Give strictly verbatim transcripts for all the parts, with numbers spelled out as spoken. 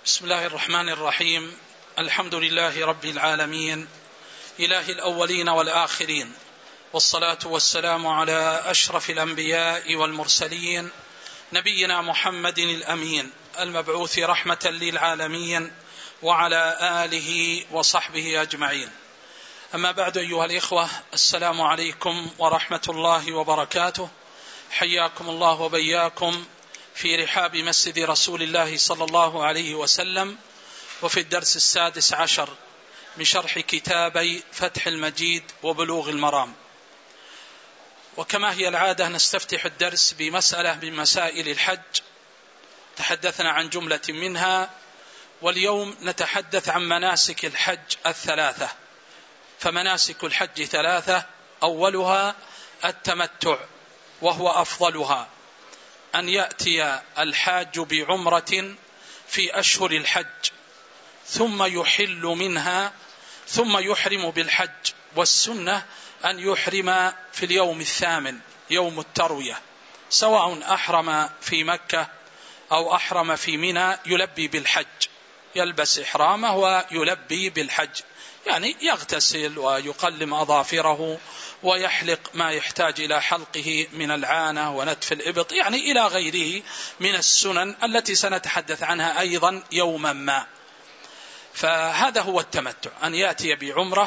بسم الله الرحمن الرحيم. الحمد لله رب العالمين، إله الأولين والآخرين، والصلاة والسلام على أشرف الأنبياء والمرسلين، نبينا محمد الأمين المبعوث رحمة للعالمين، وعلى آله وصحبه أجمعين. أما بعد، أيها الإخوة، السلام عليكم ورحمة الله وبركاته. حياكم الله وبياكم في رحاب مسجد رسول الله صلى الله عليه وسلم، وفي الدرس السادس عشر من شرح كتابي فتح المجيد وبلوغ المرام. وكما هي العادة نستفتح الدرس بمسألة من مسائل الحج، تحدثنا عن جملة منها، واليوم نتحدث عن مناسك الحج الثلاثة. فمناسك الحج ثلاثة: أولها التمتع، وهو أفضلها، أن يأتي الحاج بعمرة في أشهر الحج ثم يحل منها ثم يحرم بالحج، والسنة أن يحرم في اليوم الثامن يوم التروية، سواء أحرم في مكة أو أحرم في منى، يلبي بالحج، يلبس إحرامه ويلبي بالحج، يعني يغتسل ويقلم أظافره ويحلق ما يحتاج إلى حلقه من العانة ونتف الإبط، يعني إلى غيره من السنن التي سنتحدث عنها أيضا يوما ما. فهذا هو التمتع، أن يأتي بعمرة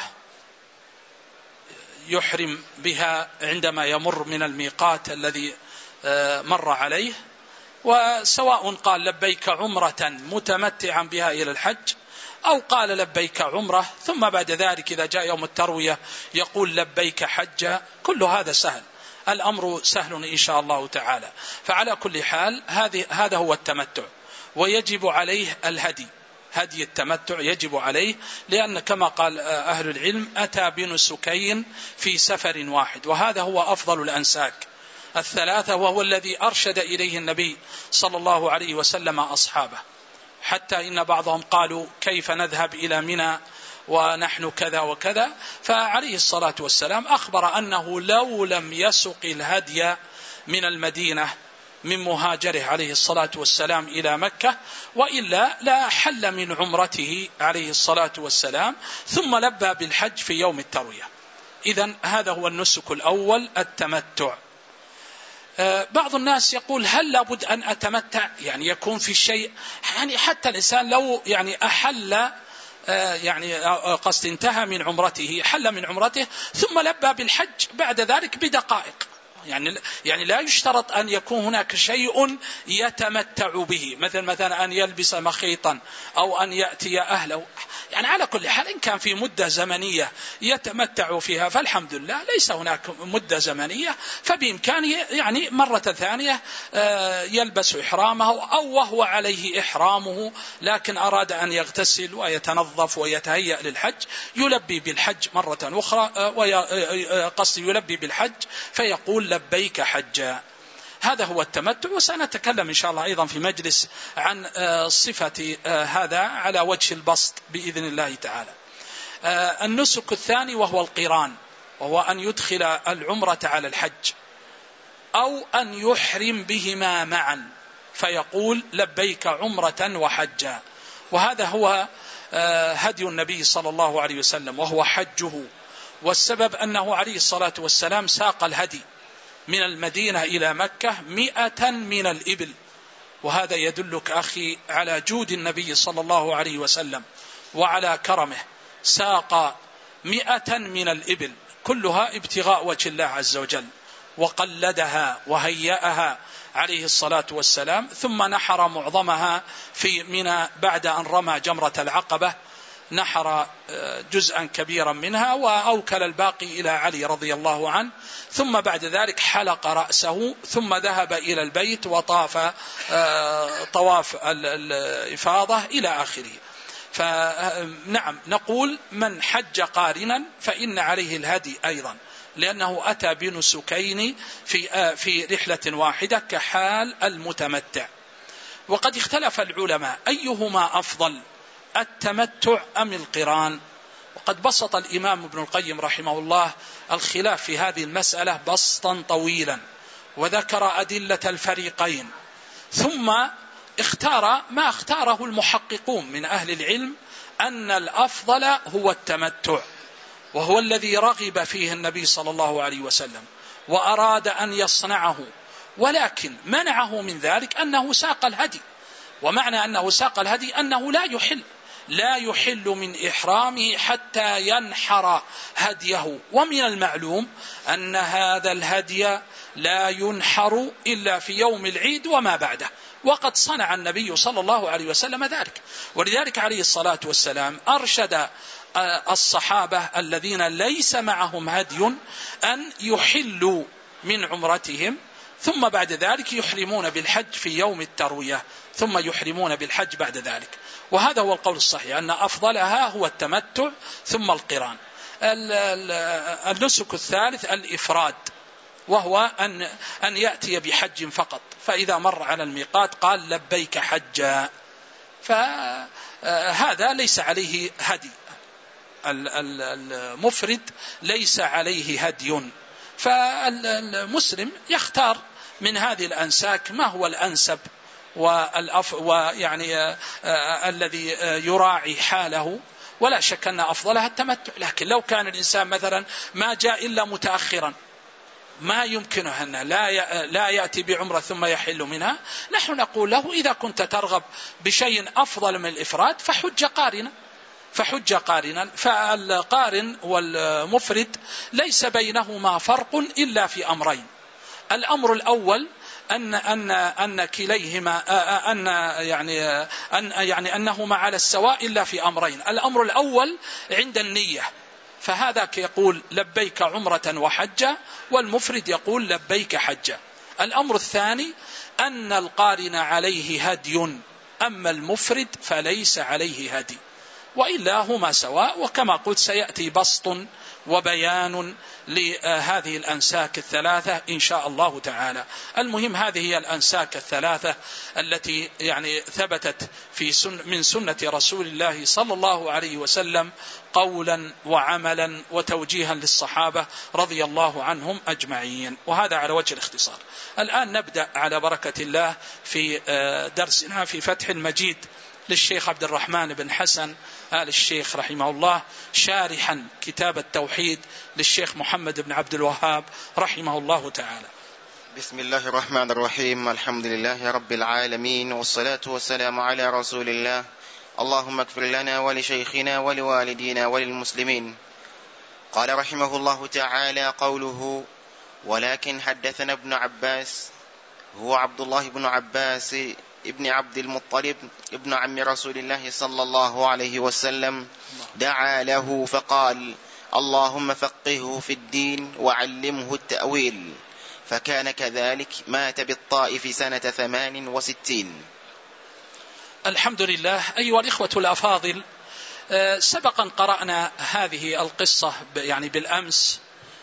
يحرم بها عندما يمر من الميقات الذي مر عليه، وسواء قال لبيك عمرة متمتعا بها إلى الحج، أو قال لبيك عمرة ثم بعد ذلك إذا جاء يوم التروية يقول لبيك حجة، كل هذا سهل، الأمر سهل إن شاء الله تعالى. فعلى كل حال هذا هو التمتع، ويجب عليه الهدي، هدي التمتع يجب عليه، لأن كما قال أهل العلم أتى بنسكين في سفر واحد، وهذا هو أفضل الأنساك الثلاثة، وهو الذي أرشد إليه النبي صلى الله عليه وسلم أصحابه، حتى إن بعضهم قالوا كيف نذهب إلى منى ونحن كذا وكذا، فعليه الصلاة والسلام أخبر أنه لو لم يسق الهدي من المدينة من مهاجره عليه الصلاة والسلام إلى مكة، وإلا لا حل من عمرته عليه الصلاة والسلام ثم لبى بالحج في يوم التروية. إذن هذا هو النسك الأول، التمتع. بعض الناس يقول هل لابد أن أتمتع، يعني يكون في شيء، يعني حتى الإنسان لو يعني أحل، يعني قصد انتهى من عمرته، حل من عمرته ثم لبى بالحج بعد ذلك بدقائق، يعني يعني لا يشترط أن يكون هناك شيء يتمتع به، مثل مثلا أن يلبس مخيطا أو أن يأتي أهله، يعني على كل حال إن كان في مدة زمنية يتمتع فيها فالحمد لله، ليس هناك مدة زمنية فبإمكانه يعني مرة ثانية يلبس إحرامه، أو وهو عليه إحرامه لكن أراد أن يغتسل ويتنظف ويتهيأ للحج يلبي بالحج مرة أخرى، وقصد يلبي بالحج فيقول لبيك حجا. هذا هو التمتع، وسنتكلم إن شاء الله أيضا في مجلس عن صفة هذا على وجه البسط بإذن الله تعالى. النسك الثاني وهو القران، وهو أن يدخل العمرة على الحج، أو أن يحرم بهما معا فيقول لبيك عمرة وحجا، وهذا هو هدي النبي صلى الله عليه وسلم وهو حجه، والسبب أنه عليه الصلاة والسلام ساق الهدي من المدينة إلى مكة مئة من الإبل، وهذا يدلك أخي على جود النبي صلى الله عليه وسلم وعلى كرمه، ساق مئة من الإبل كلها ابتغاء وجه الله عز وجل، وقلدها وهيأها عليه الصلاة والسلام، ثم نحر معظمها في منى بعد أن رمى جمرة العقبة، نحر جزءا كبيرا منها وأوكل الباقي إلى علي رضي الله عنه، ثم بعد ذلك حلق رأسه ثم ذهب إلى البيت وطاف طواف الإفاضة إلى آخره. فنعم نقول من حج قارنا فإن عليه الهدي أيضا، لأنه أتى بنسكين في في رحلة واحدة كحال المتمتع. وقد اختلف العلماء أيهما أفضل، التمتع أم القران؟ وقد بسط الإمام ابن القيم رحمه الله الخلاف في هذه المسألة بسطا طويلا، وذكر أدلة الفريقين، ثم اختار ما اختاره المحققون من أهل العلم، أن الأفضل هو التمتع، وهو الذي رغب فيه النبي صلى الله عليه وسلم وأراد أن يصنعه، ولكن منعه من ذلك أنه ساق الهدي. ومعنى أنه ساق الهدي أنه لا يحل لا يحل من إحرامه حتى ينحر هديه. ومن المعلوم أن هذا الهدي لا ينحر إلا في يوم العيد وما بعده، وقد صنع النبي صلى الله عليه وسلم ذلك. ولذلك عليه الصلاة والسلام أرشد الصحابة الذين ليس معهم هدي أن يحلوا من عمرتهم، ثم بعد ذلك يحرمون بالحج في يوم التروية، ثم يحرمون بالحج بعد ذلك. وهذا هو القول الصحيح، أن أفضلها هو التمتع ثم القران. النسك الثالث الإفراد، وهو أن أن يأتي بحج فقط، فإذا مر على الميقات قال لبيك حجا، فهذا ليس عليه هدي. المفرد ليس عليه هدي، فالمسلم يختار من هذه الأنساك ما هو الأنسب والأف ويعني آه آه الذي آه يراعي حاله. ولا شك أن أفضلها التمتع، لكن لو كان الإنسان مثلا ما جاء إلا متأخرا، ما يمكنه أن لا لا يأتي بعمرة ثم يحل منها، نحن نقول له إذا كنت ترغب بشيء أفضل من الإفراد فحج قارنا فحج قارنا. فالقارن والمفرد ليس بينهما فرق إلا في أمرين. الأمر الأول أن أن أن كليهما أن يعني أن يعني أنهما على السواء إلا في أمرين. الأمر الأول عند النية، فهذا يقول لبيك عمرة وحجة، والمفرد يقول لبيك حجة. الأمر الثاني أن القارن عليه هدي، أما المفرد فليس عليه هدي، وإلا هما سواء. وكما قلت سيأتي بسط وبيان لهذه الأنساك الثلاثة إن شاء الله تعالى. المهم هذه هي الأنساك الثلاثة التي يعني ثبتت في سن من سنة رسول الله صلى الله عليه وسلم قولا وعملا وتوجيها للصحابة رضي الله عنهم أجمعين، وهذا على وجه الاختصار. الآن نبدأ على بركة الله في درسنا في فتح المجيد للشيخ عبد الرحمن بن حسن آل الشيخ رحمه الله، شارحا كتاب التوحيد للشيخ محمد بن عبد الوهاب رحمه الله تعالى. بسم الله الرحمن الرحيم. الحمد لله رب العالمين، والصلاة والسلام على رسول الله. اللهم اغفر لنا ولشيخنا ولوالدينا وللمسلمين. قال رحمه الله تعالى قوله: ولكن حدثنا ابن عباس، هو عبد الله بن عباس ابن عبد المطلب ابن عم رسول الله صلى الله عليه وسلم، دعا له فقال: اللهم فقهه في الدين وعلمه التأويل، فكان كذلك، مات بالطائف سنة ثمان وستين. الحمد لله. أيها الإخوة الأفاضل، سبقا قرأنا هذه القصة يعني بالأمس،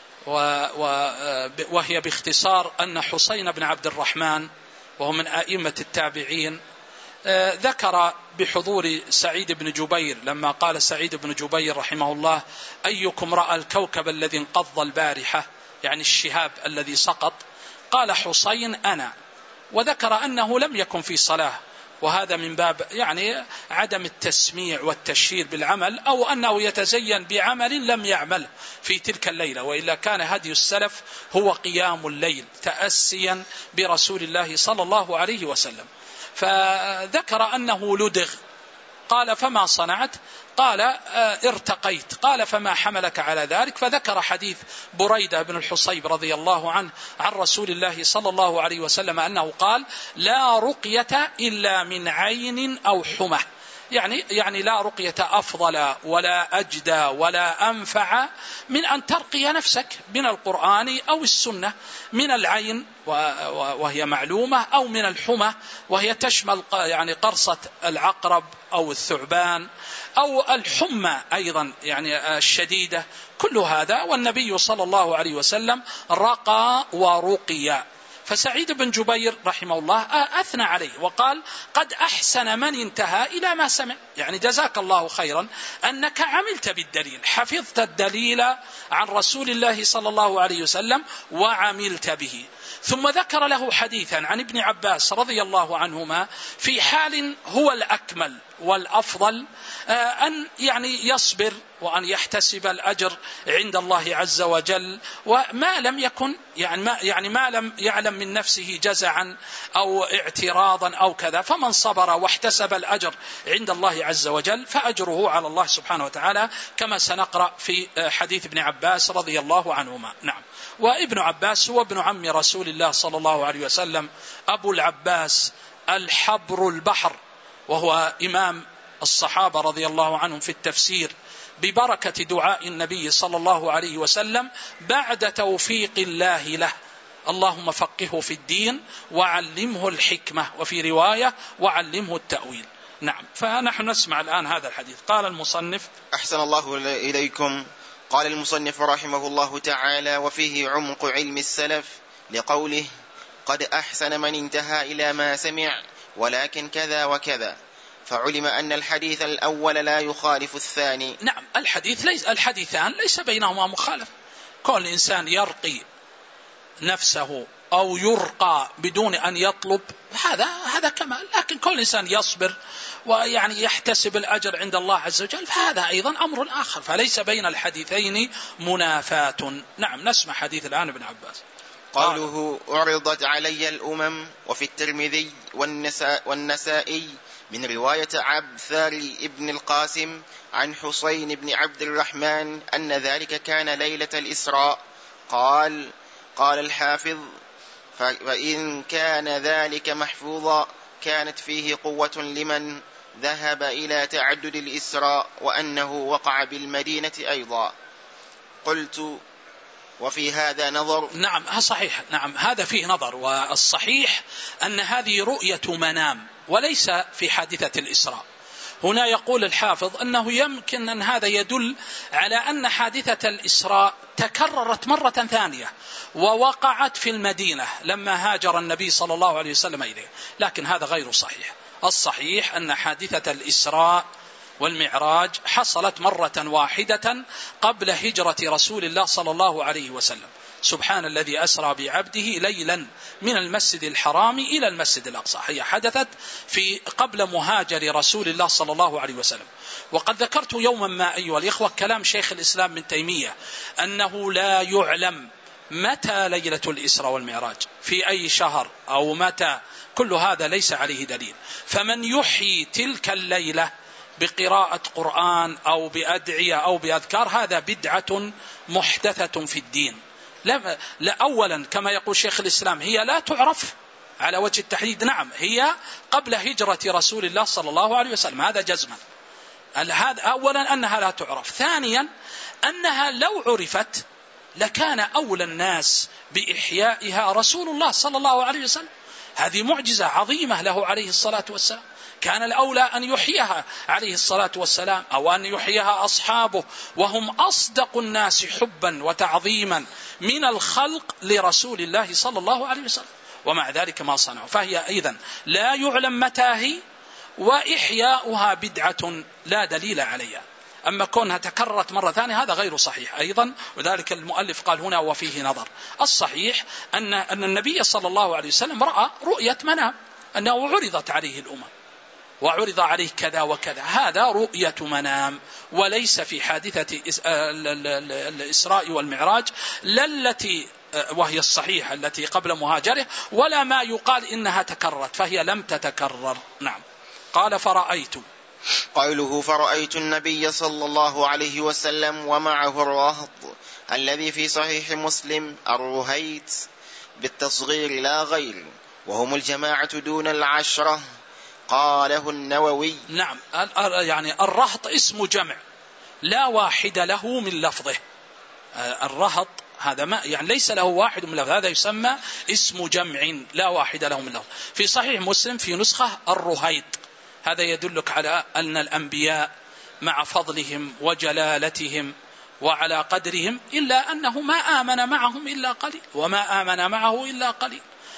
وهي باختصار أن حسين بن عبد الرحمن وهو من أئمة التابعين ذكر بحضور سعيد بن جبير، لما قال سعيد بن جبير رحمه الله: أيكم رأى الكوكب الذي انقض البارحة، يعني الشهاب الذي سقط؟ قال حسين: أنا. وذكر أنه لم يكن في صلاة، وهذا من باب يعني عدم التسميع والتشهير بالعمل، أو أنه يتزين بعمل لم يعمل في تلك الليلة، وإلا كان هدي السلف هو قيام الليل تأسيا برسول الله صلى الله عليه وسلم. فذكر أنه لدغ، قال: فما صنعت؟ قال: ارتقيت. قال: فما حملك على ذلك؟ فذكر حديث بريدة بن الحصيب رضي الله عنه عن رسول الله صلى الله عليه وسلم أنه قال: لا رقية إلا من عين أو حمى، يعني يعني لا رقية أفضل ولا أجدى ولا أنفع من أن ترقي نفسك من القرآن أو السنة، من العين وهي معلومة، أو من الحمى وهي تشمل يعني قرصة العقرب أو الثعبان، أو الحمى أيضا يعني الشديدة، كل هذا. والنبي صلى الله عليه وسلم رقى ورقي، فسعيد بن جبير رحمه الله أثنى عليه وقال قد أحسن من انتهى إلى ما سمع، يعني جزاك الله خيرا أنك عملت بالدليل، حفظت الدليل عن رسول الله صلى الله عليه وسلم وعملت به. ثم ذكر له حديثا عن ابن عباس رضي الله عنهما في حال هو الأكمل والأفضل أن يعني يصبر وأن يحتسب الأجر عند الله عز وجل، وما لم يكن يعني ما, يعني ما لم يعلم من نفسه جزعا أو اعتراضا أو كذا، فمن صبر واحتسب الأجر عند الله عز وجل فأجره على الله سبحانه وتعالى، كما سنقرأ في حديث ابن عباس رضي الله عنهما. نعم. وابن عباس هو ابن عم رسول الله صلى الله عليه وسلم، أبو العباس الحبر البحر، وهو إمام الصحابة رضي الله عنهم في التفسير ببركة دعاء النبي صلى الله عليه وسلم بعد توفيق الله له، اللهم فقهه في الدين وعلمه الحكمة، وفي رواية وعلمه التأويل. نعم. فنحن نسمع الآن هذا الحديث. قال المصنف أحسن الله إليكم. قال المصنف رحمه الله تعالى: وفيه عمق علم السلف لقوله قد أحسن من انتهى إلى ما سمع ولكن كذا وكذا، فعلم أن الحديث الأول لا يخالف الثاني. نعم. الحديث ليس الحديثان ليس بينهما مخالف، كل إنسان يرقي نفسه أو يرقى بدون أن يطلب هذا هذا كمال، لكن كل إنسان يصبر ويعني يحتسب الأجر عند الله عز وجل فهذا أيضا أمر آخر، فليس بين الحديثين منافاة. نعم. نسمع حديث الآن ابن عباس. قوله عرضت علي الأمم، وفي الترمذي والنساء والنسائي من رواية عبثار ابن القاسم عن حسين بن عبد الرحمن أن ذلك كان ليلة الإسراء. قال قال الحافظ: فإن كان ذلك محفوظا كانت فيه قوة لمن ذهب إلى تعدد الإسراء وأنه وقع بالمدينة أيضا. قلت: وفي هذا نظر. نعم صحيح. نعم هذا فيه نظر، والصحيح أن هذه رؤية منام وليس في حادثة الإسراء. هنا يقول الحافظ أنه يمكن أن هذا يدل على أن حادثة الإسراء تكررت مرة ثانية ووقعت في المدينة لما هاجر النبي صلى الله عليه وسلم إليه، لكن هذا غير صحيح. الصحيح أن حادثة الإسراء والمعراج حصلت مرة واحدة قبل هجرة رسول الله صلى الله عليه وسلم. سبحان الذي أسرى بعبده ليلا من المسجد الحرام إلى المسجد الأقصى، هي حدثت في قبل مهاجر رسول الله صلى الله عليه وسلم. وقد ذكرت يوما ما أيها الإخوة كلام شيخ الإسلام ابن تيمية أنه لا يعلم متى ليلة الإسراء والمعراج في أي شهر أو متى، كل هذا ليس عليه دليل. فمن يحيي تلك الليلة بقراءة قرآن أو بأدعية أو بأذكار هذا بدعة محدثة في الدين. لا, لا أولا كما يقول شيخ الإسلام هي لا تعرف على وجه التحديد. نعم هي قبل هجرة رسول الله صلى الله عليه وسلم، هذا جزما. هذا أولا أنها لا تعرف. ثانيا أنها لو عرفت لكان أولى الناس بإحيائها رسول الله صلى الله عليه وسلم، هذه معجزة عظيمة له عليه الصلاة والسلام، كان الأولى أن يحييها عليه الصلاة والسلام أو أن يحييها أصحابه، وهم أصدق الناس حبا وتعظيما من الخلق لرسول الله صلى الله عليه وسلم، ومع ذلك ما صنعوا. فهي أيضا لا يعلم متى هي، وإحياؤها بدعة لا دليل عليها. أما كونها تكررت مرة ثانية هذا غير صحيح أيضا، وذلك المؤلف قال هنا وفيه نظر. الصحيح أن أن النبي صلى الله عليه وسلم رأى رؤية منام أنه عرضت عليه الأمم وعرض عليه كذا وكذا، هذا رؤية منام وليس في حادثة الإسراء والمعراج، لا التي وهي الصحيحة التي قبل مهاجره، ولا ما يقال إنها تكررت، فهي لم تتكرر. نعم. قال فرأيت. قوله فرأيت النبي صلى الله عليه وسلم ومعه الرهط الذي في صحيح مسلم الرهيت بالتصغير لا غير، وهم الجماعة دون العشرة. قاله النووي. نعم يعني الرهط اسم جمع لا واحد له من لفظه. الرهط هذا ما يعني ليس له واحد من لفظ، هذا يسمى اسم جمع لا واحد له من لفظ. في صحيح مسلم في نسخة الرهيط، هذا يدلك على أن الأنبياء مع فضلهم وجلالتهم وعلى قدرهم إلا أنه ما آمن معهم إلا قليل، وما آمن معه إلا قليل.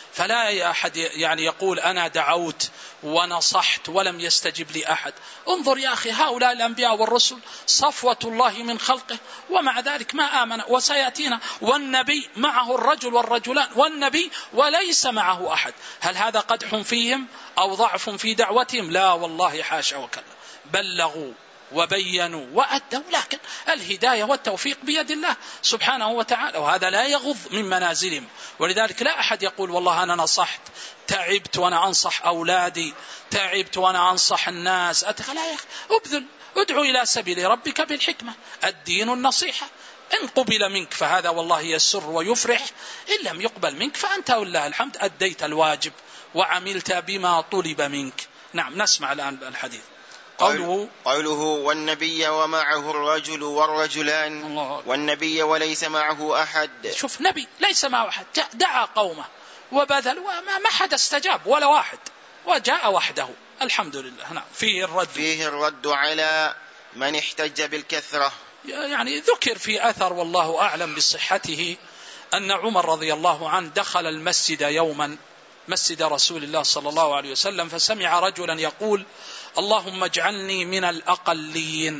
فلا أحد يعني يقول أنا دعوت ونصحت ولم يستجب لي أحد. انظر يا أخي، هؤلاء الأنبياء والرسل صفوة الله من خلقه، ومع ذلك ما آمن. وسيأتينا والنبي معه الرجل والرجلان، والنبي وليس معه أحد. هل هذا قدح فيهم أو ضعف في دعوتهم؟ لا والله حاشا وكلا، بلغوا وبينوا وأدوا، لكن الهداية والتوفيق بيد الله سبحانه وتعالى، وهذا لا يغض من منازلهم. ولذلك لا أحد يقول والله أنا نصحت، تعبت وأنا أنصح أولادي، تعبت وأنا أنصح الناس. لا يا أخي، ابذل، ادعو إلى سبيل ربك بالحكمة، الدين النصيحة. إن قبل منك فهذا والله يسر ويفرح، إن لم يقبل منك فأنت ولله الحمد أديت الواجب وعملت بما طلب منك. نعم، نسمع الآن الحديث. قوله, قوله والنبي ومعه الرجل والرجلان، والنبي وليس معه أحد. شوف، نبي ليس معه أحد، دعا قومه وبذل وما ما حد استجاب ولا واحد، وجاء وحده الحمد لله. نعم، فيه الرد فيه الرد على من احتج بالكثرة. يعني ذكر في أثر والله أعلم بصحته أن عمر رضي الله عنه دخل المسجد يوما، مسجد رسول الله صلى الله عليه وسلم، فسمع رجلا يقول اللهم اجعلني من الأقلين،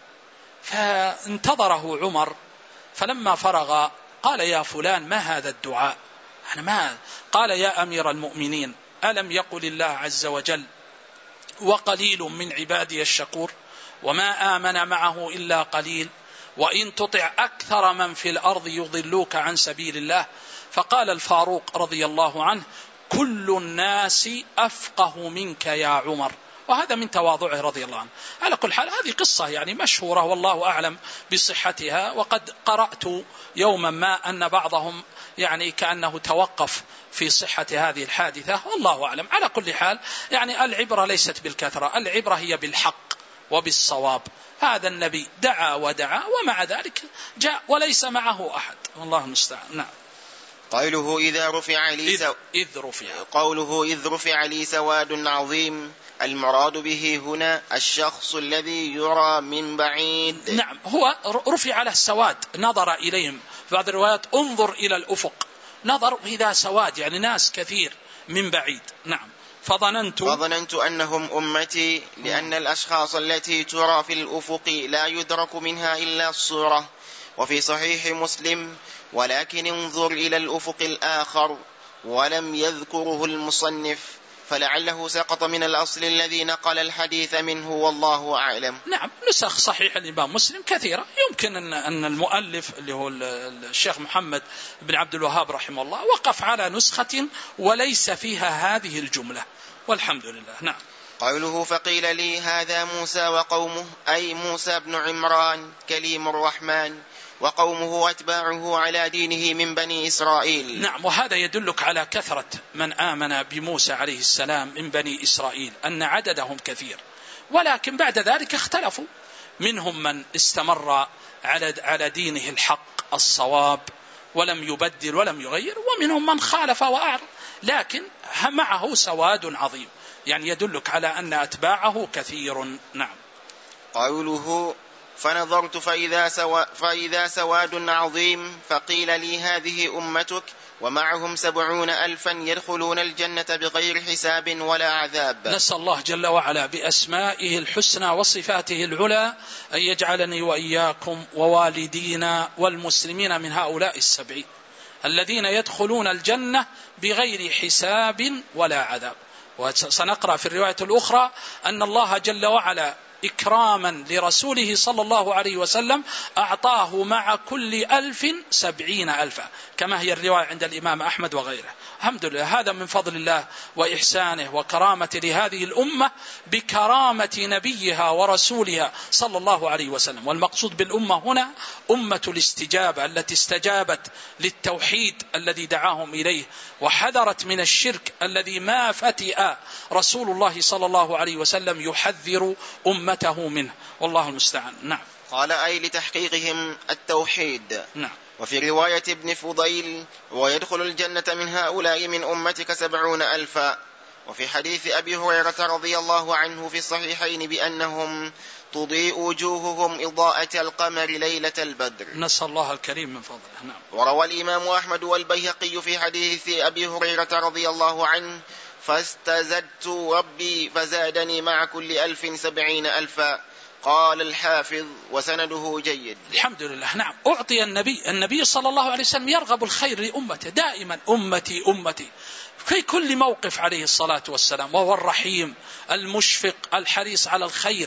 فانتظره عمر، فلما فرغ قال يا فلان ما هذا الدعاء؟ أنا ما قال يا أمير المؤمنين ألم يقل الله عز وجل وقليل من عبادي الشكور وما آمن معه إلا قليل وإن تطع أكثر من في الأرض يضلوك عن سبيل الله. فقال الفاروق رضي الله عنه كل الناس أفقه منك يا عمر، وهذا من تواضعه رضي الله عنه. على كل حال هذه قصة يعني مشهورة والله أعلم بصحتها، وقد قرأت يوما ما أن بعضهم يعني كأنه توقف في صحة هذه الحادثة، والله أعلم. على كل حال يعني العبرة ليست بالكثرة، العبرة هي بالحق وبالصواب. هذا النبي دعا ودعا ومع ذلك جاء وليس معه أحد، والله المستعان. نعم. قوله إذا رفع لي إذ, إذ رفع قوله إذ رفع لي سواد عظيم، المراد به هنا الشخص الذي يرى من بعيد. نعم، هو رفع له السواد، نظر إليهم. في بعض الروايات انظر إلى الأفق، نظر إذا سواد يعني ناس كثير من بعيد. نعم. فظننت فظننت أنهم أمتي، لأن الأشخاص التي ترى في الأفق لا يدرك منها إلا الصورة. وفي صحيح مسلم ولكن انظر إلى الأفق الآخر، ولم يذكره المصنف، فلعله سقط من الأصل الذي نقل الحديث منه، والله أعلم. نعم، نسخ صحيح الإمام مسلم كثيرة، يمكن أن أن المؤلف اللي هو الشيخ محمد بن عبد الوهاب رحمه الله وقف على نسخة وليس فيها هذه الجملة، والحمد لله. نعم. قوله فقيل لي هذا موسى وقومه، أي موسى بن عمران كليم الرحمن، وقومه أتباعه على دينه من بني إسرائيل. نعم، وهذا يدلك على كثرة من آمن بموسى عليه السلام من بني إسرائيل، أن عددهم كثير، ولكن بعد ذلك اختلفوا، منهم من استمر على على دينه الحق الصواب ولم يبدل ولم يغير، ومنهم من خالف وأعرض، لكن معه سواد عظيم، يعني يدلك على أن أتباعه كثير. نعم. قوله فنظرت فإذا, سوا فإذا سواد عظيم، فقيل لي هذه أمتك ومعهم سبعون ألفا يدخلون الجنة بغير حساب ولا عذاب. نسأل الله جل وعلا بأسمائه الحسنى وصفاته العلى أن يجعلني وإياكم ووالدينا والمسلمين من هؤلاء السبعين الذين يدخلون الجنة بغير حساب ولا عذاب. وسنقرأ في الرواية الأخرى أن الله جل وعلا إكراما لرسوله صلى الله عليه وسلم أعطاه مع كل ألف سبعين ألفا، كما هي الرواية عند الإمام أحمد وغيره. الحمد لله، هذا من فضل الله وإحسانه وكرامة لهذه الأمة بكرامة نبيها ورسولها صلى الله عليه وسلم. والمقصود بالأمة هنا أمة الاستجابة التي استجابت للتوحيد الذي دعاهم إليه، وحذرت من الشرك الذي ما فتئ رسول الله صلى الله عليه وسلم يحذر أمته منه، والله المستعان. نعم. قال أي لتحقيقهم التوحيد. نعم. وفي رواية ابن فضيل ويدخل الجنة من هؤلاء من أمتك سبعون ألفا، وفي حديث أبي هريرة رضي الله عنه في الصحيحين بأنهم تضيء وجوههم إضاءة القمر ليلة البدر. نسأل الله الكريم من فضله. نعم. وروى الإمام أحمد والبيهقي في حديث أبي هريرة رضي الله عنه فاستزدت ربي فزادني مع كل ألف سبعين ألفا. قال الحافظ وسنده جيد. الحمد لله. نعم. أعطي النبي النبي صلى الله عليه وسلم يرغب الخير لأمته دائما، أمتي أمتي في كل موقف عليه الصلاة والسلام، وهو الرحيم المشفق الحريص على الخير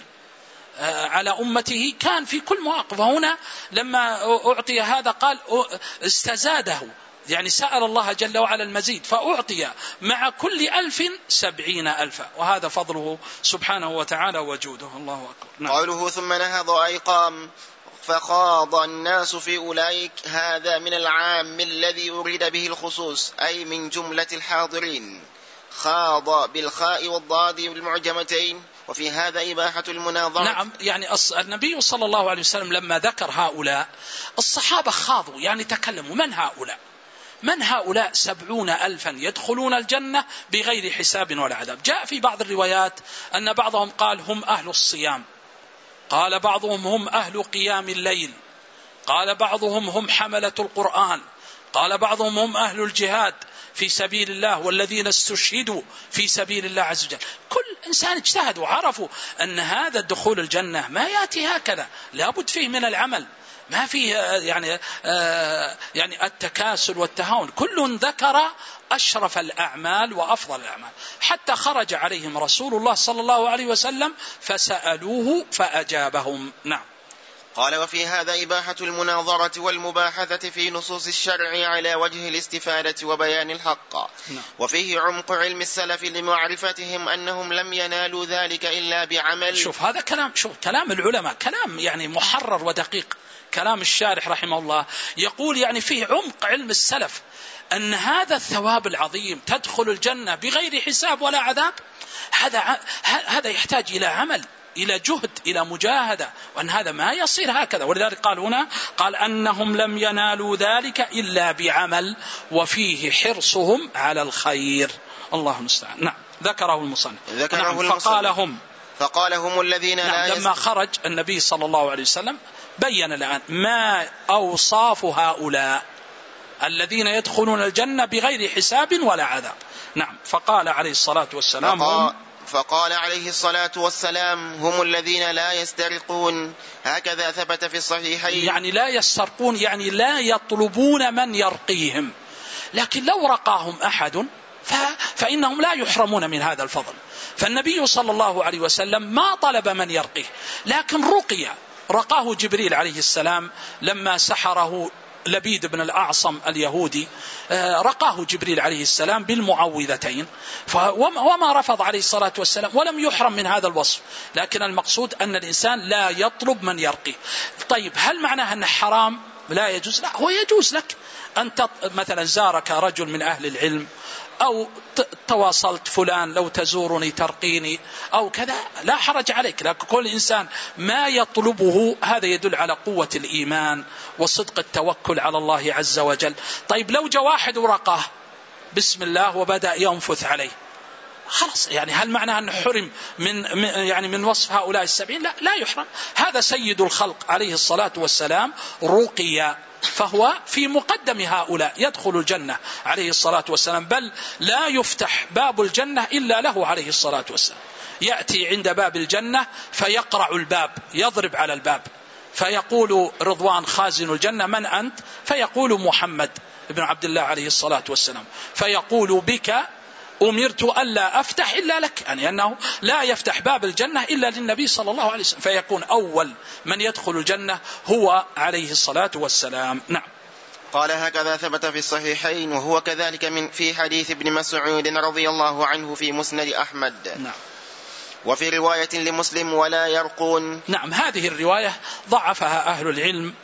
على أمته، كان في كل مواقف. وهنا لما أعطي هذا قال استزاده، يعني سأل الله جل وعلا المزيد، فأعطي مع كل ألف سبعين ألفا، وهذا فضله سبحانه وتعالى وجوده. الله أكبر. نعم. قوله ثم نهض أي قام فخاض الناس في أولئك، هذا من العام الذي أريد به الخصوص، أي من جملة الحاضرين. خاض بالخاء والضاد بالمعجمتين، وفي هذا إباحة المناظرة. نعم. يعني النبي صلى الله عليه وسلم لما ذكر هؤلاء الصحابة خاضوا، يعني تكلموا من هؤلاء؟ من هؤلاء؟ سبعون ألفا يدخلون الجنة بغير حساب ولا عذاب. جاء في بعض الروايات أن بعضهم قال هم أهل الصيام، قال بعضهم هم أهل قيام الليل، قال بعضهم هم حملة القرآن، قال بعضهم هم أهل الجهاد في سبيل الله والذين استشهدوا في سبيل الله عز وجل. كل إنسان اجتهد وعرفوا أن هذا الدخول الجنة ما يأتي هكذا، لابد فيه من العمل، ما فيه يعني آه يعني التكاسل والتهاون. كل ذكر أشرف الأعمال وأفضل الأعمال، حتى خرج عليهم رسول الله صلى الله عليه وسلم فسألوه فأجابهم. نعم. قال وفي هذا إباحة المناظرة والمباحثة في نصوص الشرع على وجه الاستفادة وبيان الحق. نعم. وفيه عمق علم السلف لمعرفتهم أنهم لم ينالوا ذلك إلا بعمل. شوف هذا كلام، شوف كلام العلماء كلام يعني محرر ودقيق. كلام الشارح رحمه الله يقول يعني فيه عمق علم السلف أن هذا الثواب العظيم تدخل الجنة بغير حساب ولا عذاب، هذا هذا يحتاج إلى عمل، إلى جهد، إلى مجاهدة، وأن هذا ما يصير هكذا. ولذلك قال هنا قال أنهم لم ينالوا ذلك إلا بعمل وفيه حرصهم على الخير. الله المستعان. نعم. ذكره المصنف. نعم. فقال هم فقال هم الذين نعم لا لما خرج النبي صلى الله عليه وسلم بين الآن ما أوصاف هؤلاء الذين يدخلون الجنة بغير حساب ولا عذاب. نعم. فقال عليه الصلاة والسلام هم فقال عليه الصلاة والسلام هم الذين لا يسترقون، هكذا ثبت في الصحيحين. يعني لا يسترقون، يعني لا يطلبون من يرقيهم، لكن لو رقاهم أحد فإنهم لا يحرمون من هذا الفضل. فالنبي صلى الله عليه وسلم ما طلب من يرقيه، لكن رقي، رقاه جبريل عليه السلام لما سحره لبيد بن الأعصم اليهودي، رقاه جبريل عليه السلام بالمعوذتين، وما رفض عليه الصلاة والسلام ولم يحرم من هذا الوصف. لكن المقصود أن الإنسان لا يطلب من يرقيه. طيب هل معناه أنه حرام؟ لا يجوز. لا، هو يجوز لك أن مثلا زارك رجل من أهل العلم أو تواصلت فلان لو تزورني ترقيني أو كذا، لا حرج عليك. لكن كل إنسان ما يطلبه هذا يدل على قوة الإيمان وصدق التوكل على الله عز وجل. طيب لو جاء واحد ورقاه بسم الله وبدأ ينفث عليه، خلاص يعني هل معنى أن حرم من يعني من وصف هؤلاء السبعين؟ لا، لا يحرم. هذا سيد الخلق عليه الصلاة والسلام رقي، فهو في مقدم هؤلاء يدخل الجنة عليه الصلاة والسلام، بل لا يفتح باب الجنة إلا له عليه الصلاة والسلام. يأتي عند باب الجنة فيقرع الباب، يضرب على الباب، فيقول رضوان خازن الجنة من أنت؟ فيقول محمد بن عبد الله عليه الصلاة والسلام، فيقول بك أمرت ألا أفتح إلا لك، يعني أنه لا يفتح باب الجنة إلا للنبي صلى الله عليه وسلم، فيكون أول من يدخل الجنة هو عليه الصلاة والسلام. نعم. قال هكذا ثبت في الصحيحين، وهو كذلك من في حديث ابن مسعود رضي الله عنه في مسند أحمد. نعم. وفي رواية لمسلم ولا يرقون. نعم. هذه الرواية ضعفها أهل العلم،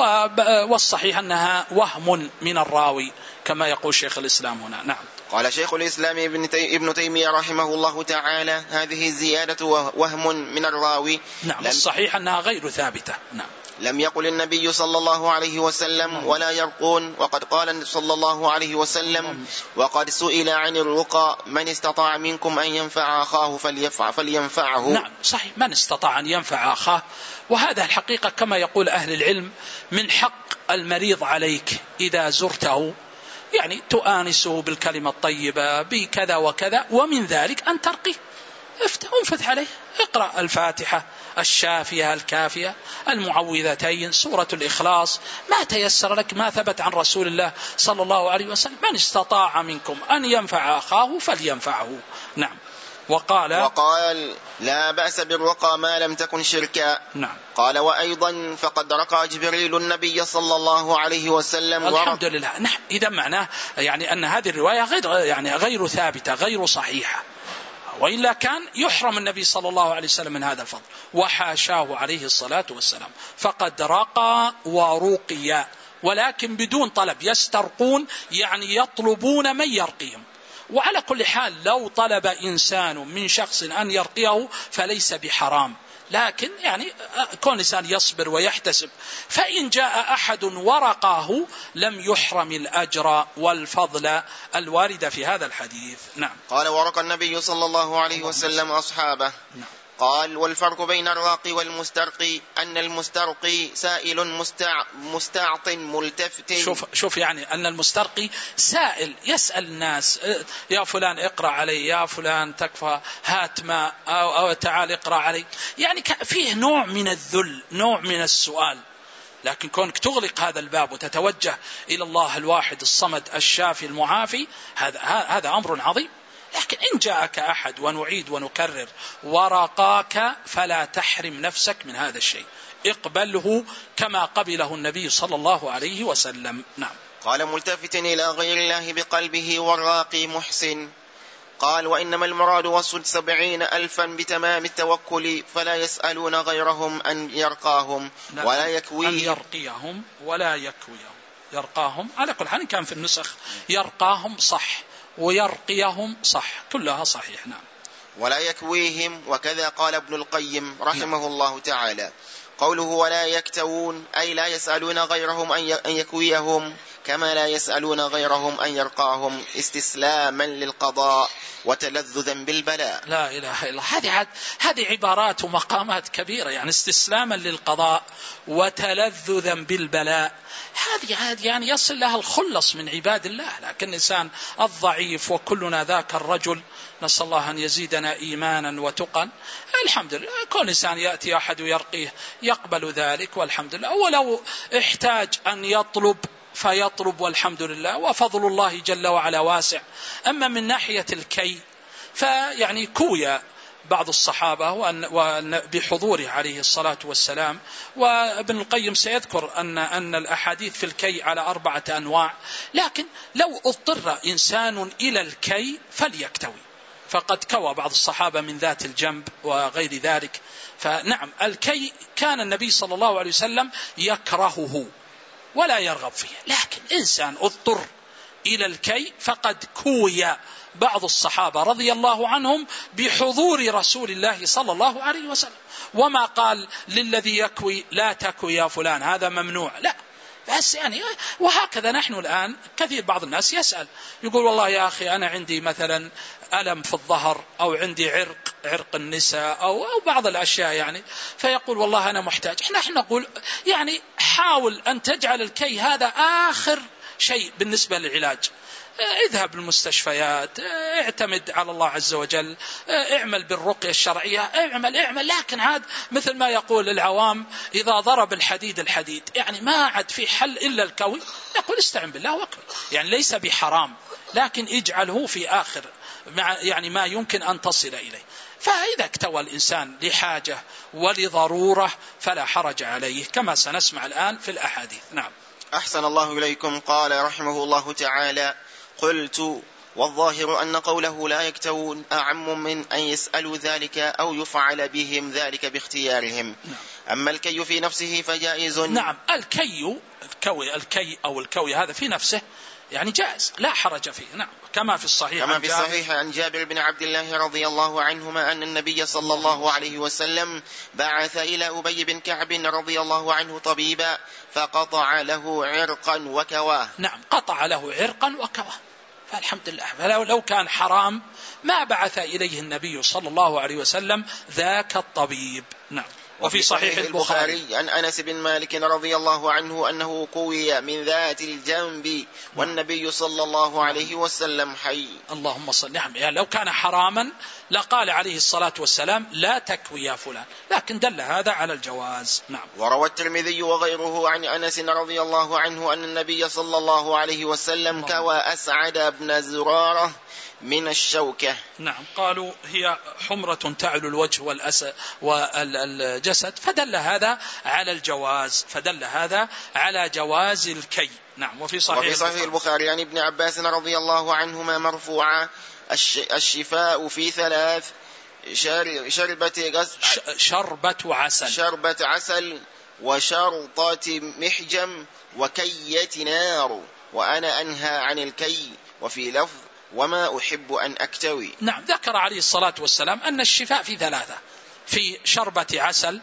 والصحيح أنها وهم من الراوي كما يقول شيخ الإسلام هنا. نعم. قال شيخ الإسلام ابن تيمية رحمه الله تعالى هذه الزيادة وهم من الراوي. نعم. الصحيح أنها غير ثابتة. نعم. لم يقل النبي صلى الله عليه وسلم ولا يرقون، وقد قال صلى الله عليه وسلم وقد سئل عن الرقى من استطاع منكم أن ينفع أخاه فليفع فلينفعه. نعم صحيح، من استطاع أن ينفع أخاه، وهذا الحقيقة كما يقول أهل العلم من حق المريض عليك إذا زرته، يعني تؤانسه بالكلمة الطيبة بكذا وكذا، ومن ذلك أن ترقيه، انفث عليه، اقرأ الفاتحة الشافية الكافية، المعوذتين، سورة الإخلاص، ما تيسر لك، ما ثبت عن رسول الله صلى الله عليه وسلم، من استطاع منكم أن ينفع أخاه فلينفعه. نعم. وقال وقال لا بأس بالرقى ما لم تكن شركا. نعم. قال وأيضا فقد رقى جبريل النبي صلى الله عليه وسلم. الحمد لله. نعم. إذا معناه يعني أن هذه الرواية غير يعني غير ثابتة غير صحيحة، وإلا كان يحرم النبي صلى الله عليه وسلم من هذا الفضل، وحاشاه عليه الصلاة والسلام، فقد رقى ورقي، ولكن بدون طلب، يسترقون يعني يطلبون من يرقيهم. وعلى كل حال لو طلب إنسان من شخص أن يرقيه فليس بحرام، لكن يعني كون إنسان يصبر ويحتسب، فإن جاء أحد ورقاه لم يحرم الأجر والفضل الوارد في هذا الحديث. نعم. قال ورقى النبي صلى الله عليه وسلم أصحابه. نعم. قال والفرق بين الراقي والمسترقي أن المسترقي سائل مستع... مستعط ملتفت. شوف, شوف يعني أن المسترقي سائل يسأل الناس، يا فلان اقرأ علي، يا فلان تكفى هات ماء، أو, أو تعال اقرأ علي، يعني فيه نوع من الذل، نوع من السؤال. لكن كونك تغلق هذا الباب وتتوجه إلى الله الواحد الصمد الشافي المعافي، هذا هذا أمر عظيم. لكن إن جاءك أحد، ونعيد ونكرر، ورقاك فلا تحرم نفسك من هذا الشيء، اقبله كما قبله النبي صلى الله عليه وسلم. نعم. قال ملتفت إلى غير الله بقلبه والراقي محسن. قال وإنما المراد وصل سبعين ألفا بتمام التوكل، فلا يسألون غيرهم أن يرقاهم ولا يكويهم. أن يرقيهم ولا يكويهم، يرقاهم على كل حال، كان في النسخ يرقاهم صح ويرقيهم صح، كلها صحيح. نعم. ولا يكويهم. وكذا قال ابن القيم رحمه نعم. الله تعالى قوله ولا يكتوون أي لا يسألون غيرهم أن يكويهم، كما لا يسألون غيرهم أن يرقاهم، استسلاما للقضاء وتلذذا بالبلاء. لا إله إلا الله. هذه هذه عبارات ومقامات كبيرة، يعني استسلاما للقضاء وتلذذا بالبلاء، هذه هذه يعني يصل لها الخلص من عباد الله. لكن الإنسان الضعيف، وكلنا ذاك الرجل، نسأل الله أن يزيدنا إيمانا وتقا، الحمد لله كل إنسان يأتي أحد يرقيه يقبل ذلك والحمد لله، ولو احتاج أن يطلب فيطلب والحمد لله، وفضل الله جل وعلا واسع. أما من ناحية الكي فيعني كويا بعض الصحابة بحضوره عليه الصلاة والسلام، وابن القيم سيذكر أن أن الأحاديث في الكي على أربعة أنواع، لكن لو اضطر إنسان إلى الكي فليكتوي، فقد كوى بعض الصحابة من ذات الجنب وغير ذلك. فنعم الكي كان النبي صلى الله عليه وسلم يكرهه ولا يرغب فيه، لكن إنسان اضطر إلى الكي فقد كوي بعض الصحابة رضي الله عنهم بحضور رسول الله صلى الله عليه وسلم، وما قال للذي يكوي لا تكوي يا فلان، هذا ممنوع، لا. بس يعني وهكذا نحن الآن كثير بعض الناس يسأل يقول والله يا أخي أنا عندي مثلا ألم في الظهر، أو عندي عرق عرق النساء، أو, أو بعض الأشياء يعني، فيقول والله أنا محتاج. نحن نقول يعني حاول أن تجعل الكي هذا آخر شيء بالنسبة للعلاج. اذهب للمستشفيات، اعتمد على الله عز وجل، اعمل بالرقية الشرعية، اعمل اعمل لكن عاد مثل ما يقول العوام إذا ضرب الحديد الحديد، يعني ما عاد في حل إلا الكوي، يقول استعن بالله واكوي، يعني ليس بحرام، لكن اجعله في آخر مع يعني ما يمكن أن تصل إليه. فإذا اكتوى الإنسان لحاجة ولضرورة فلا حرج عليه، كما سنسمع الآن في الأحاديث. نعم. أحسن الله إليكم. قال رحمه الله تعالى قلت والظاهر أن قوله لا يكتوون أعم من أن يسألوا ذلك أو يفعل بهم ذلك باختيارهم. نعم. أما الكي في نفسه فجائز. نعم الكي الكوي الكي أو الكوي هذا في نفسه يعني جائز لا حرج فيه. نعم كما في الصحيح كما في الصحيح عن جابر بن عبد الله رضي الله عنهما أن النبي صلى الله عليه وسلم بعث إلى أبي بن كعب رضي الله عنه طبيبا فقطع له عرقا وكواه. نعم قطع له عرقا وكواه، فالحمد لله. فلو لو كان حرام ما بعث إليه النبي صلى الله عليه وسلم ذاك الطبيب. نعم. وفي صحيح البخاري عن أنس بن مالك رضي الله عنه أنه قوي من ذات الجنب والنبي صلى الله عليه وسلم حي. اللهم صل. نعم يعني لو كان حراما لقال عليه الصلاة والسلام لا تكوي يا فلان، لكن دل هذا على الجواز. نعم. وروى الترمذي وغيره عن أنس رضي الله عنه أن النبي صلى الله عليه وسلم كوى أسعد بن زرارة من الشوكة. نعم قالوا هي حمرة تعلو الوجه والأس والجسد، فدل هذا على الجواز، فدل هذا على جواز الكي. نعم. وفي صحيح, وفي صحيح البخاري عن ابن عباس رضي الله عنهما مرفوعا الشفاء في ثلاث: شربة شربة عسل شربة عسل وشرطة محجم وكية نار، وأنا أنهى عن الكي. وفي لفظ وما أحب أن أكتوي. نعم ذكر عليه الصلاة والسلام أن الشفاء في ثلاثة: في شربة عسل،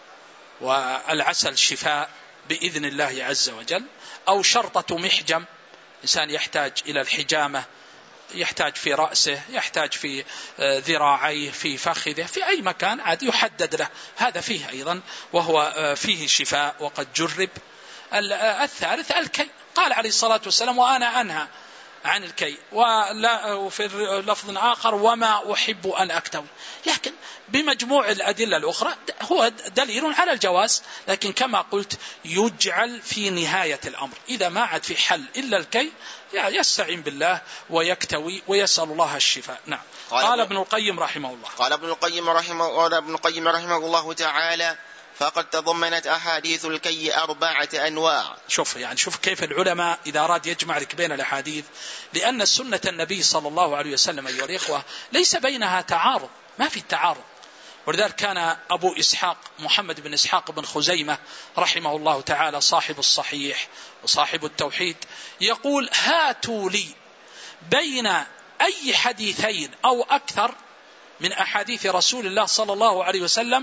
والعسل شفاء بإذن الله عز وجل، أو شرطة محجم، إنسان يحتاج إلى الحجامة، يحتاج في رأسه، يحتاج في ذراعيه، في فخذه، في أي مكان عاد يحدد له، هذا فيه أيضا وهو فيه شفاء وقد جرب. الثالث الكي، قال عليه الصلاة والسلام وأنا أنهى عن الكي، وفي لفظ آخر وما أحب أن أكتوي. لكن بمجموع الأدلة الأخرى هو دليل على الجواز، لكن كما قلت يجعل في نهاية الأمر، إذا ما عاد في حل إلا الكي يستعين بالله ويكتوي ويسأل الله الشفاء. نعم. قال, قال ابن القيم رحمه الله قال ابن القيم رحمه, قال ابن القيم رحمه الله تعالى فقد تضمنت أحاديث الكي أربعة أنواع. شوف يعني شوف كيف العلماء إذا أراد يجمع لك بين الأحاديث، لأن سنة النبي صلى الله عليه وسلم أيها الإخوة ليس بينها تعارض، ما في تعارض. ولذلك كان أبو إسحاق محمد بن إسحاق بن خزيمة رحمه الله تعالى صاحب الصحيح وصاحب التوحيد يقول هاتوا لي بين أي حديثين أو أكثر من أحاديث رسول الله صلى الله عليه وسلم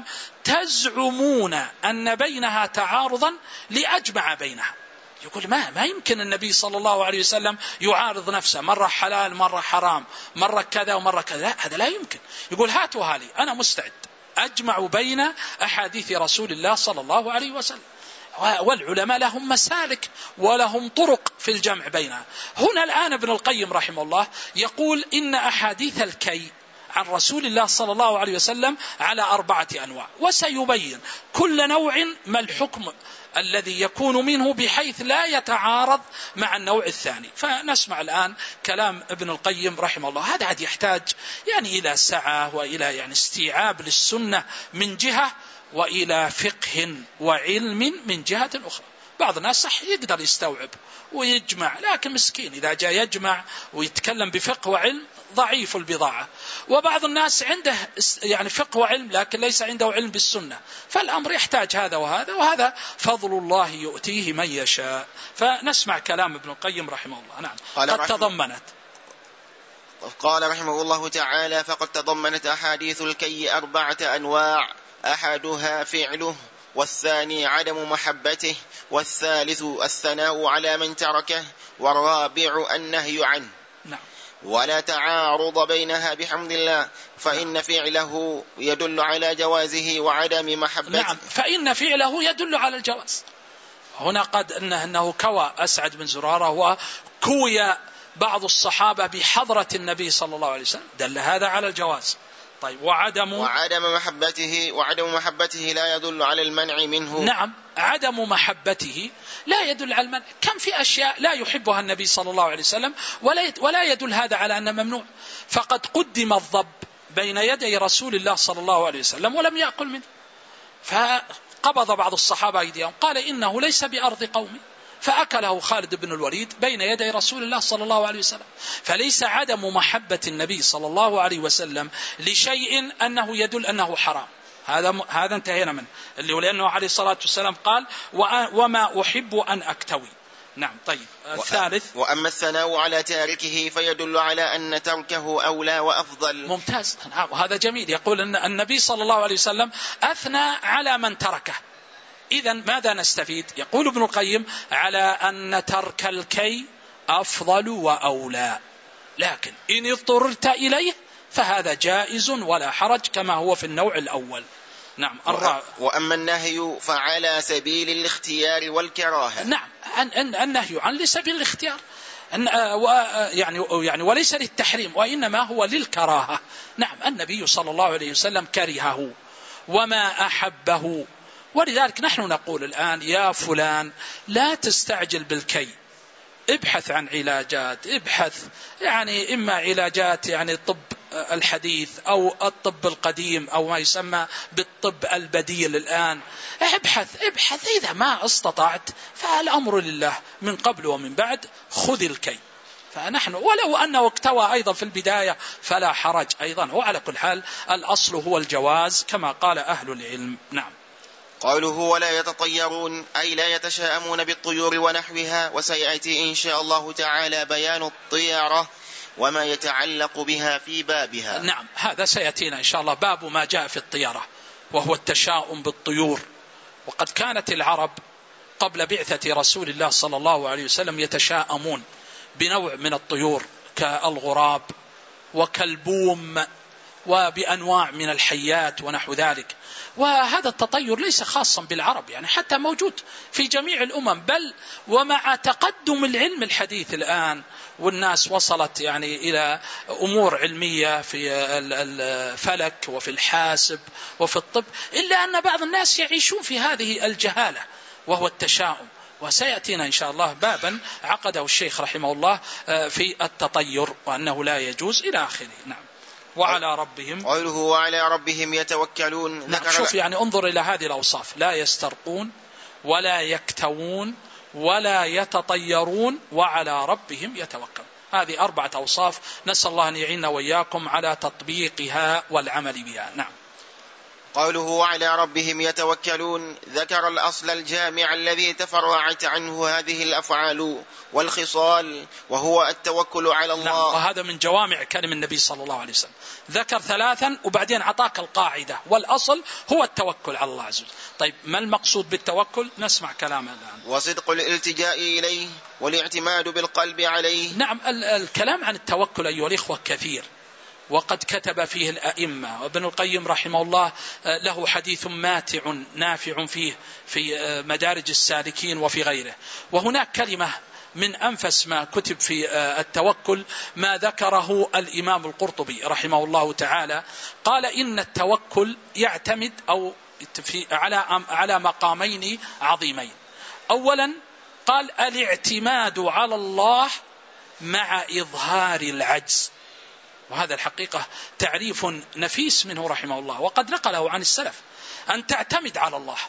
تزعمون أن بينها تعارضا لأجمع بينها. يقول ما ما يمكن النبي صلى الله عليه وسلم يعارض نفسه، مرة حلال مرة حرام، مرة كذا ومرة كذا، لا هذا لا يمكن. يقول هاتوها لي أنا مستعد أجمع بين أحاديث رسول الله صلى الله عليه وسلم. والعلماء لهم مسالك ولهم طرق في الجمع بينها. هنا الآن ابن القيم رحمه الله يقول إن أحاديث الكي عن رسول الله صلى الله عليه وسلم على أربعة أنواع، وسيبين كل نوع ما الحكم الذي يكون منه بحيث لا يتعارض مع النوع الثاني. فنسمع الآن كلام ابن القيم رحمه الله. هذا عاد يحتاج يعني إلى سعة وإلى يعني استيعاب للسنة من جهة، وإلى فقه وعلم من جهة أخرى. بعض الناس صح يقدر يستوعب ويجمع، لكن مسكين إذا جاء يجمع ويتكلم بفقه وعلم ضعيف البضاعة. وبعض الناس عنده يعني فقه وعلم لكن ليس عنده علم بالسنة، فالأمر يحتاج هذا وهذا، وهذا فضل الله يؤتيه من يشاء. فنسمع كلام ابن القيم رحمه الله. نعم. قد تضمنت قال رحمه الله تعالى فقد تضمنت أحاديث الكي أربعة أنواع: أحدها فعله، والثاني عدم محبته، والثالث الثناء على من تركه، والرابع النهي عنه. نعم. ولا تعارض بينها بحمد الله، فإن فعله يدل على جوازه وعدم محبته. نعم. فإن فعله يدل على الجواز. هنا قد أنه, أنه كوى أسعد بن زرارة وكوي بعض الصحابة بحضرة النبي صلى الله عليه وسلم، دل هذا على الجواز. طيب وعدم وعدم محبته وعدم محبته لا يدل على المنع منه. نعم. عدم محبته لا يدل على المنع. كم في أشياء لا يحبها النبي صلى الله عليه وسلم ولا يدل هذا على أنه ممنوع. فقد قدم الضب بين يدي رسول الله صلى الله عليه وسلم ولم يأكل منه، فقبض بعض الصحابة أيديهم قال إنه ليس بأرض قومي، فأكله خالد بن الوليد بين يدي رسول الله صلى الله عليه وسلم. فليس عدم محبة النبي صلى الله عليه وسلم لشيء أنه يدل أنه حرام، هذا هذا انتهينا منه، اللي هو لأنه عليه الصلاة والسلام قال وما أحب أن أكتوي، نعم. طيب الثالث. وأما الثناء على تاركه فيدل على أن تركه أولى وأفضل. ممتاز. وهذا جميل. يقول أن النبي صلى الله عليه وسلم أثنى على من تركه. إذن ماذا نستفيد؟ يقول ابن القيم على أن ترك الكي أفضل وأولى، لكن إن اضطررت إليه فهذا جائز ولا حرج كما هو في النوع الأول. نعم. وأما النهي فعلى سبيل الاختيار والكراهة. نعم. النهي عن لسبيل الاختيار يعني يعني وليس للتحريم، وإنما هو للكراهة. نعم. النبي صلى الله عليه وسلم كرهه وما أحبه، ولذلك نحن نقول الآن يا فلان لا تستعجل بالكي، ابحث عن علاجات، ابحث يعني إما علاجات يعني الطب الحديث أو الطب القديم أو ما يسمى بالطب البديل الآن. ابحث ابحث إذا ما استطعت فالأمر لله من قبل ومن بعد، خذ الكي. فنحن ولو أنه اكتوى أيضا في البداية فلا حرج أيضا. وعلى كل حال الأصل هو الجواز كما قال أهل العلم. نعم. قوله ولا يتطيرون أي لا يتشاءمون بالطيور ونحوها، وسيأتي إن شاء الله تعالى بيان الطيرة وما يتعلق بها في بابها. نعم. هذا سيأتينا إن شاء الله باب ما جاء في الطيرة وهو التشاؤم بالطيور. وقد كانت العرب قبل بعثة رسول الله صلى الله عليه وسلم يتشاءمون بنوع من الطيور كالغراب وكالبوم وبأنواع من الحيات ونحو ذلك. وهذا التطير ليس خاصا بالعرب، يعني حتى موجود في جميع الأمم، بل ومع تقدم العلم الحديث الآن والناس وصلت يعني إلى أمور علمية في الفلك وفي الحاسب وفي الطب، إلا أن بعض الناس يعيشون في هذه الجهالة وهو التشاؤم. وسيأتينا إن شاء الله بابا عقده الشيخ رحمه الله في التطير وأنه لا يجوز إلى آخره. نعم. وعلى ربهم قوله وعلى ربهم يتوكلون. نعم. شوف يعني انظر إلى هذه الأوصاف: لا يسترقون ولا يكتوون ولا يتطيرون وعلى ربهم يتوكلون. هذه أربعة أوصاف، نسأل الله أن يعيننا وإياكم على تطبيقها والعمل بها. نعم. قوله وعلى ربهم يتوكلون ذكر الأصل الجامع الذي تفرعت عنه هذه الأفعال والخصال، وهو التوكل على الله. نعم. وهذا من جوامع كلم النبي صلى الله عليه وسلم، ذكر ثلاثا وبعدين عطاك القاعدة، والأصل هو التوكل على الله عز وجل. طيب ما المقصود بالتوكل؟ نسمع كلامه الآن. وصدق الالتجاء إليه والاعتماد بالقلب عليه. نعم. الكلام عن التوكل أيها الإخوة كثير، وقد كتب فيه الأئمة، وابن القيم رحمه الله له حديث ماتع نافع فيه في مدارج السالكين وفي غيره. وهناك كلمة من أنفس ما كتب في التوكل ما ذكره الإمام القرطبي رحمه الله تعالى، قال إن التوكل يعتمد أو في على على مقامين عظيمين. أولا قال الاعتماد على الله مع إظهار العجز، وهذا الحقيقة تعريف نفيس منه رحمه الله، وقد نقله عن السلف، أن تعتمد على الله،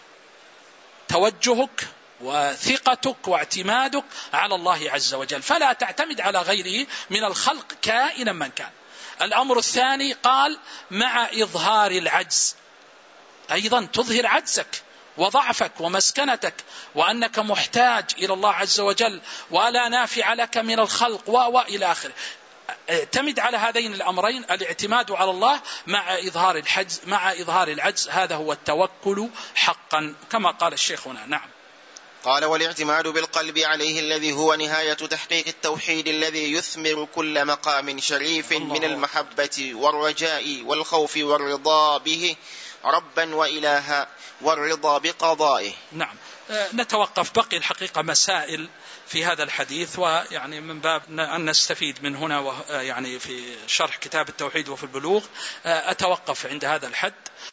توجهك وثقتك واعتمادك على الله عز وجل، فلا تعتمد على غيره من الخلق كائنا من كان. الأمر الثاني قال مع إظهار العجز، أيضا تظهر عجزك وضعفك ومسكنتك وأنك محتاج إلى الله عز وجل ولا نافع لك من الخلق وإلى آخره. اعتمد على هذين الأمرين، الاعتماد على الله مع إظهار الحجز مع إظهار العجز، هذا هو التوكل حقا كما قال الشيخ هنا. نعم. قال والاعتماد بالقلب عليه الذي هو نهاية تحقيق التوحيد الذي يثمر كل مقام شريف من المحبة والرجاء والخوف والرضا به ربا وإلها والرضا بقضائه. نعم. نتوقف، بقي الحقيقة مسائل في هذا الحديث، ويعني من باب أن نستفيد من هنا يعني في شرح كتاب التوحيد وفي البلوغ أتوقف عند هذا الحد.